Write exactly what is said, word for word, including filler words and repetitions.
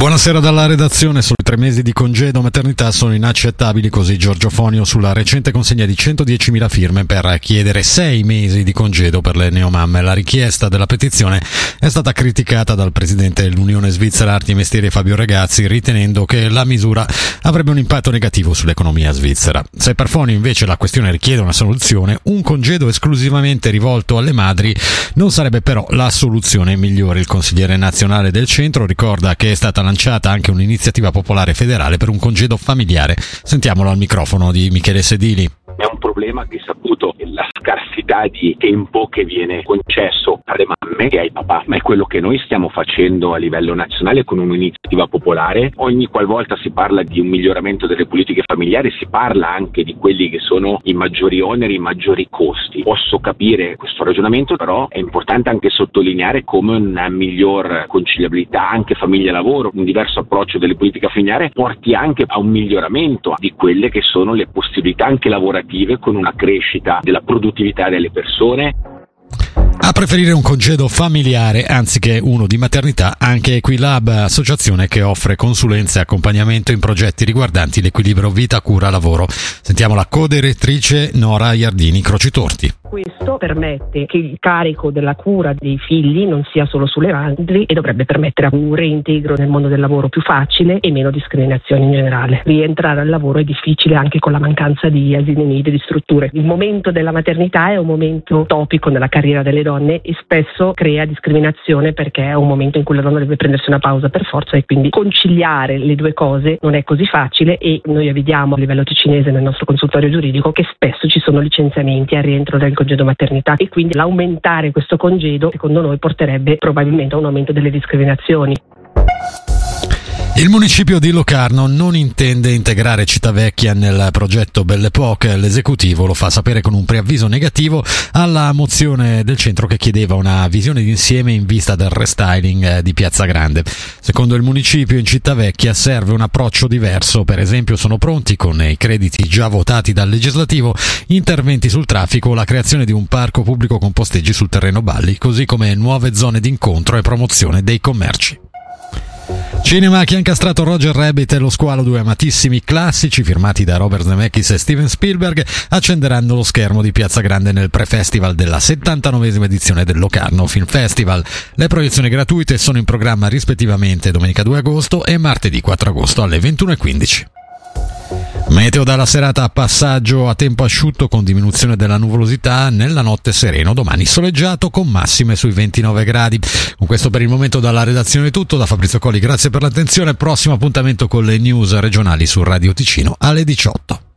Buonasera dalla redazione. Solo tre mesi di congedo maternità sono inaccettabili, così Giorgio Fonio sulla recente consegna di centodiecimila firme per chiedere sei mesi di congedo per le neomamme. La richiesta della petizione è stata criticata dal presidente dell'Unione Svizzera Arti e Mestieri Fabio Regazzi, ritenendo che la misura avrebbe un impatto negativo sull'economia svizzera. Se per Fonio invece la questione richiede una soluzione, un congedo esclusivamente rivolto alle madri non sarebbe però la soluzione migliore. Il consigliere nazionale del centro ricorda che è stata lanciata anche un'iniziativa popolare federale per un congedo familiare. Sentiamolo al microfono di Michele Sedili. È un problema che saputo la scarsità di tempo che viene concesso alle mamme e ai papà, ma è quello che noi stiamo facendo a livello nazionale con un'iniziativa popolare. Ogni qualvolta si parla di un miglioramento delle politiche familiari si parla anche di quelli che sono i maggiori oneri, i maggiori costi. Posso capire questo ragionamento, però è importante anche sottolineare come una miglior conciliabilità anche famiglia-lavoro, un diverso approccio delle politiche familiari porti anche a un miglioramento di quelle che sono le possibilità anche lavorative, con una crescita della produttività delle persone. A preferire un congedo familiare anziché uno di maternità anche Equilab, associazione che offre consulenze e accompagnamento in progetti riguardanti l'equilibrio vita-cura-lavoro. Sentiamo la co-direttrice Nora Iardini Crocitorti. Questo permette che il carico della cura dei figli non sia solo sulle madri e dovrebbe permettere un reintegro nel mondo del lavoro più facile e meno discriminazioni in generale. Rientrare al lavoro è difficile anche con la mancanza di asili nido, di strutture. Il momento della maternità è un momento topico nella carriera delle donne e spesso crea discriminazione perché è un momento in cui la donna deve prendersi una pausa per forza e quindi conciliare le due cose non è così facile e noi vediamo a livello ticinese nel nostro consultorio giuridico che spesso ci sono licenziamenti al rientro del congedo maternità e quindi l'aumentare questo congedo secondo noi porterebbe probabilmente a un aumento delle discriminazioni. Il municipio di Locarno non intende integrare Civitavecchia nel progetto Belle Époque. L'esecutivo lo fa sapere con un preavviso negativo alla mozione del centro che chiedeva una visione d'insieme in vista del restyling di Piazza Grande. Secondo il municipio in Civitavecchia serve un approccio diverso. Per esempio sono pronti, con i crediti già votati dal legislativo, interventi sul traffico, la creazione di un parco pubblico con posteggi sul terreno balli, così come nuove zone d'incontro e promozione dei commerci. Cinema, che ha incastrato Roger Rabbit e Lo Squalo, due amatissimi classici firmati da Robert Zemeckis e Steven Spielberg, accenderanno lo schermo di Piazza Grande nel pre-festival della settantanovesima edizione del Locarno Film Festival. Le proiezioni gratuite sono in programma rispettivamente domenica due agosto e martedì quattro agosto alle ventuno e quindici. Meteo dalla serata a passaggio a tempo asciutto con diminuzione della nuvolosità, nella notte sereno, domani soleggiato con massime sui ventinove gradi. Con questo per il momento dalla redazione è tutto, da Fabrizio Colli grazie per l'attenzione, prossimo appuntamento con le news regionali su Radio Ticino alle diciotto.